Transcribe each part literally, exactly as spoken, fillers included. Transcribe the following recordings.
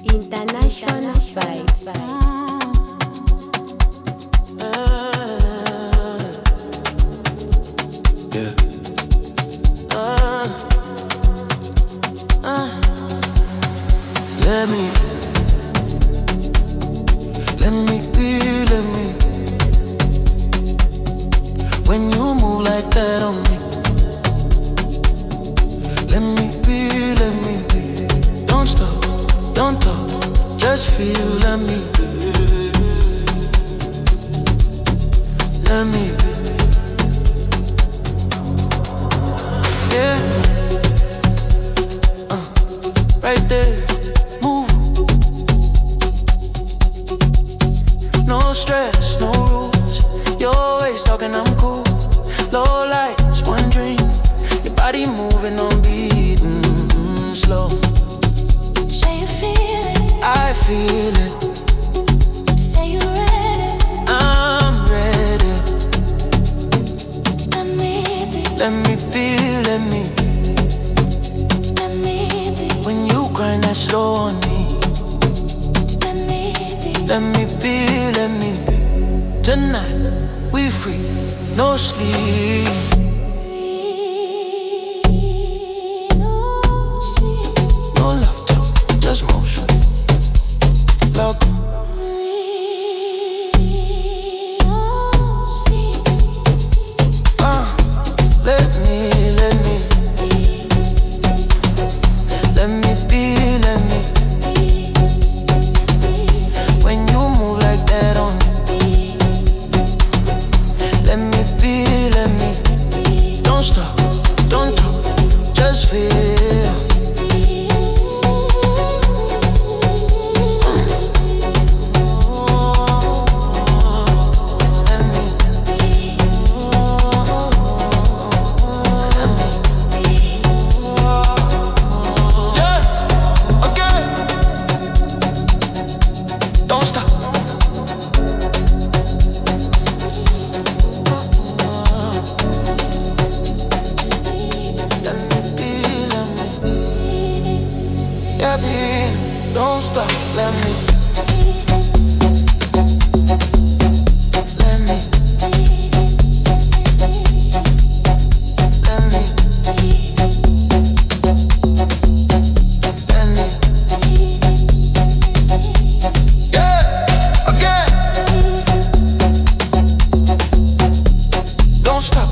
International vibes. Yeah. Uh, uh, let me, let me be, let me. When you move like that on me, let me be, let me be. Don't stop, don't talk, just feel, let me. Let me be. Yeah, uh, right there, move. No stress, no rules. You're always talking, I'm cool. Low lights, one dream. Your body moving on beat, mm-hmm, slow. Say you feel it, I feel it. say you ready. I'm ready. Let me be, Let me be, let me. let me be, When you grind that slow on me, let me be. let me be, let me be. Tonight, we free, no sleep. No love talk, just motion. Loud. Uh, let me, let me, let me be, let me. When you move like that on me, let me be, let me. Don't stop, don't talk, just feel. Don't stop. Let me be, let me. Yeah, be. Don't stop. Let me. Let me. Let me. Let me. Yeah, again. Don't stop.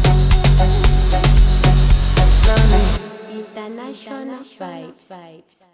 Let me. International vibes.